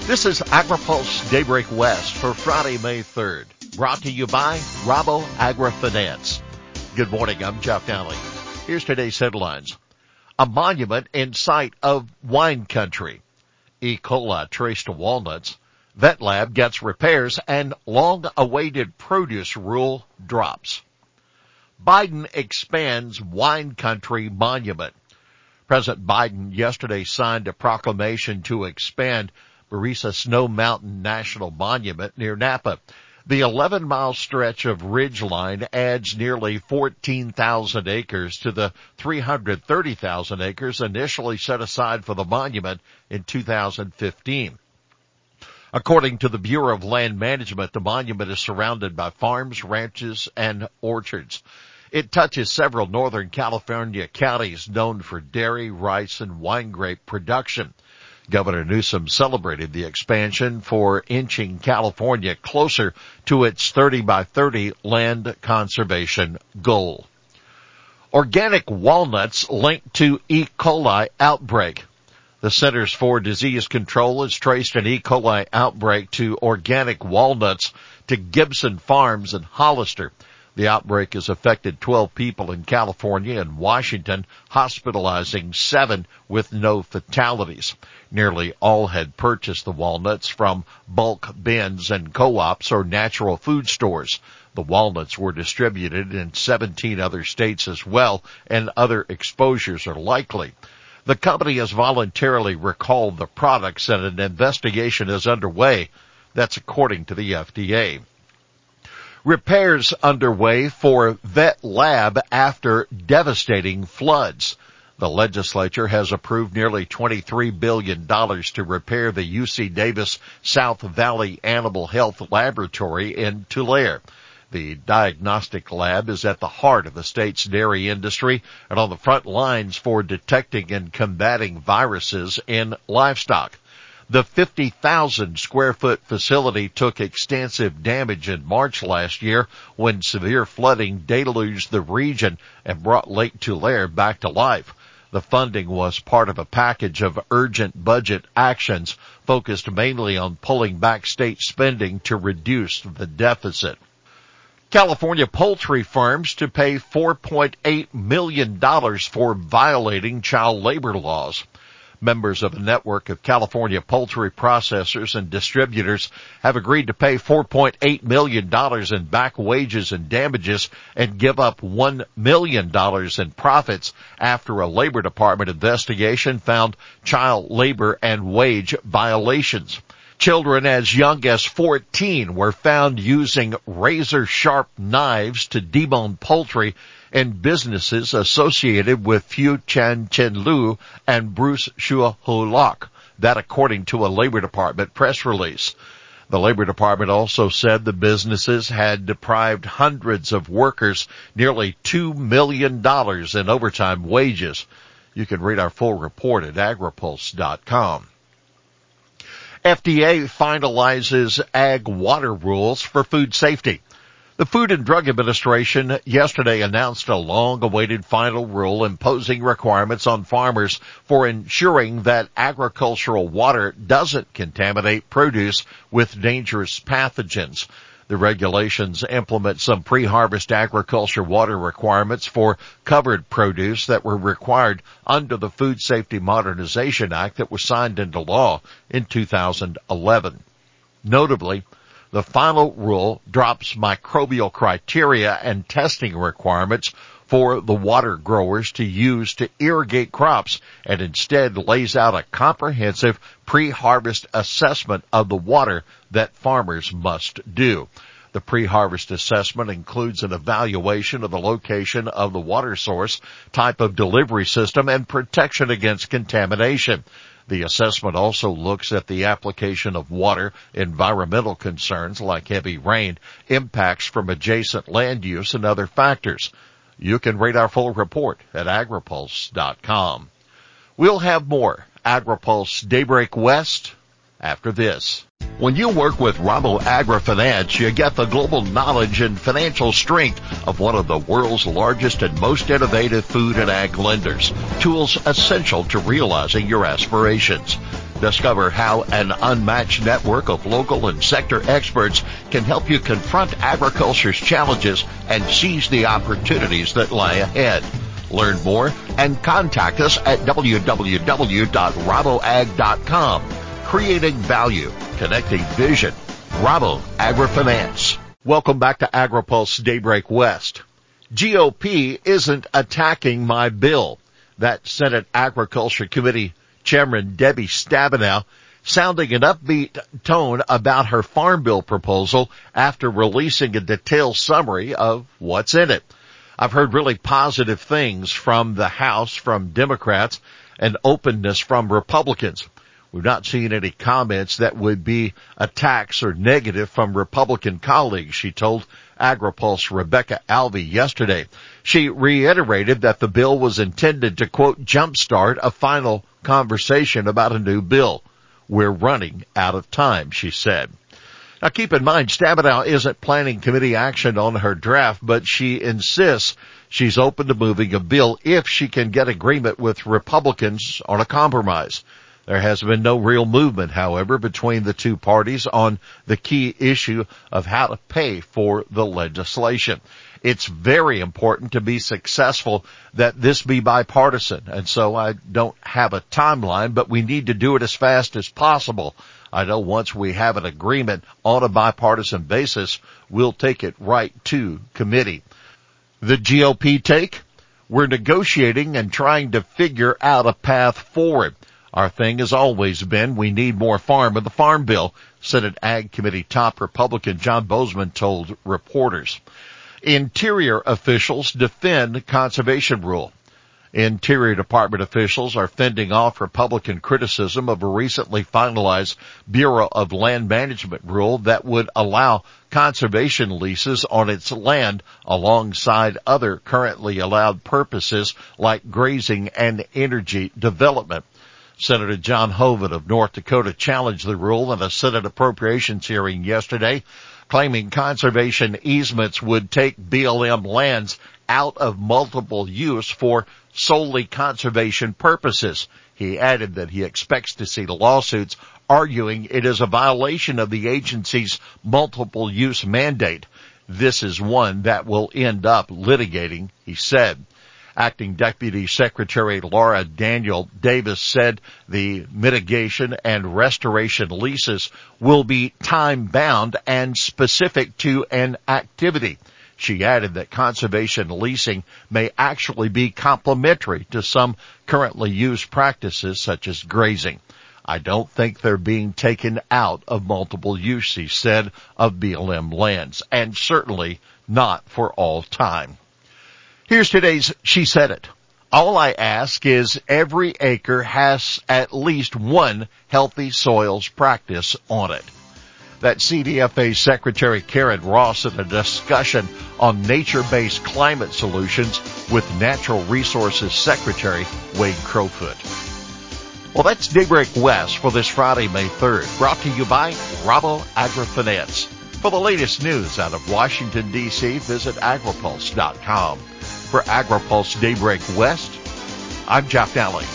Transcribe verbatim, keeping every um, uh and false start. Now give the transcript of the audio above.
This is AgriPulse Daybreak West for Friday, May third, brought to you by Rabo AgriFinance. Good morning, I'm Jeff Downey. Here's today's headlines. A monument in sight of wine country. E. coli traced to walnuts. Vet lab gets repairs and long-awaited produce rule drops. Biden expands wine country monument. President Biden yesterday signed a proclamation to expand Barisa Snow Mountain National Monument near Napa. The eleven-mile stretch of ridgeline adds nearly fourteen thousand acres to the three hundred thirty thousand acres initially set aside for the monument in two thousand fifteen. According to the Bureau of Land Management, the monument is surrounded by farms, ranches, and orchards. It touches several Northern California counties known for dairy, rice, and wine grape production. Governor Newsom celebrated the expansion for inching California closer to its thirty by thirty land conservation goal. Organic walnuts linked to E. coli outbreak. The Centers for Disease Control has traced an E. coli outbreak to organic walnuts to Gibson Farms in Hollister. The outbreak has affected twelve people in California and Washington, hospitalizing seven with no fatalities. Nearly all had purchased the walnuts from bulk bins and co-ops or natural food stores. The walnuts were distributed in seventeen other states as well, and other exposures are likely. The company has voluntarily recalled the products and an investigation is underway. That's according to the F D A. Repairs underway for Vet Lab after devastating floods. The legislature has approved nearly twenty-three billion dollars to repair the U C Davis South Valley Animal Health Laboratory in Tulare. The diagnostic lab is at the heart of the state's dairy industry and on the front lines for detecting and combating viruses in livestock. The fifty thousand square foot facility took extensive damage in March last year when severe flooding deluged the region and brought Lake Tulare back to life. The funding was part of a package of urgent budget actions focused mainly on pulling back state spending to reduce the deficit. California poultry farms to pay four point eight million dollars for violating child labor laws. Members of a network of California poultry processors and distributors have agreed to pay four point eight million dollars in back wages and damages and give up one million dollars in profits after a Labor Department investigation found child labor and wage violations. Children as young as fourteen were found using razor-sharp knives to debone poultry in businesses associated with Fu Chan Chen Lu and Bruce Shua Ho Lok. That according to a Labor Department press release. The Labor Department also said the businesses had deprived hundreds of workers nearly two million dollars in overtime wages. You can read our full report at agripulse dot com. F D A finalizes ag water rules for food safety. The Food and Drug Administration yesterday announced a long-awaited final rule imposing requirements on farmers for ensuring that agricultural water doesn't contaminate produce with dangerous pathogens. The regulations implement some pre-harvest agriculture water requirements for covered produce that were required under the Food Safety Modernization Act that was signed into law in two thousand eleven. Notably, the final rule drops microbial criteria and testing requirements for the water growers to use to irrigate crops and instead lays out a comprehensive pre-harvest assessment of the water that farmers must do. The pre-harvest assessment includes an evaluation of the location of the water source, type of delivery system, and protection against contamination. The assessment also looks at the application of water, environmental concerns like heavy rain, impacts from adjacent land use, and other factors. You can read our full report at agripulse dot com. We'll have more AgriPulse Daybreak West after this. When you work with Rabo AgriFinance, you get the global knowledge and financial strength of one of the world's largest and most innovative food and ag lenders, tools essential to realizing your aspirations. Discover how an unmatched network of local and sector experts can help you confront agriculture's challenges and seize the opportunities that lie ahead. Learn more and contact us at w w w dot raboag dot com. Creating value, connecting vision. Rabo AgriFinance. Welcome back to AgriPulse Daybreak West. G O P isn't attacking my bill. That Senate Agriculture Committee Chairman Debbie Stabenow sounding an upbeat tone about her farm bill proposal after releasing a detailed summary of what's in it. I've heard really positive things from the House, from Democrats, and openness from Republicans. We've not seen any comments that would be attacks or negative from Republican colleagues, she told AgriPulse Rebecca Alvey yesterday. She reiterated that the bill was intended to, quote, jumpstart a final conversation about a new bill. We're running out of time, she said. Now keep in mind, Stabenow isn't planning committee action on her draft, but she insists she's open to moving a bill if she can get agreement with Republicans on a compromise. There has been no real movement, however, between the two parties on the key issue of how to pay for the legislation. It's very important to be successful that this be bipartisan, and so I don't have a timeline, but we need to do it as fast as possible. I know once we have an agreement on a bipartisan basis, we'll take it right to committee. The G O P take? We're negotiating and trying to figure out a path forward. Our thing has always been we need more farm in the Farm Bill, Senate Ag Committee top Republican John Bozeman told reporters. Interior officials defend conservation rule. Interior Department officials are fending off Republican criticism of a recently finalized Bureau of Land Management rule that would allow conservation leases on its land alongside other currently allowed purposes like grazing and energy development. Senator John Hoeven of North Dakota challenged the rule in a Senate Appropriations hearing yesterday, claiming conservation easements would take B L M lands out of multiple use for solely conservation purposes. He added that he expects to see lawsuits arguing it is a violation of the agency's multiple use mandate. This is one that will end up litigating, he said. Acting Deputy Secretary Laura Daniel Davis said the mitigation and restoration leases will be time-bound and specific to an activity. She added that conservation leasing may actually be complementary to some currently used practices such as grazing. I don't think they're being taken out of multiple use, he said, of B L M lands, and certainly not for all time. Here's today's She Said It. All I ask is every acre has at least one healthy soils practice on it. That's C D F A Secretary Karen Ross in a discussion on nature-based climate solutions with Natural Resources Secretary Wade Crowfoot. Well, that's Daybreak West for this Friday, May third, brought to you by Rabo AgriFinance. For the latest news out of Washington, D C, visit agripulse dot com. For AgriPulse Daybreak West, I'm Jeff Daly.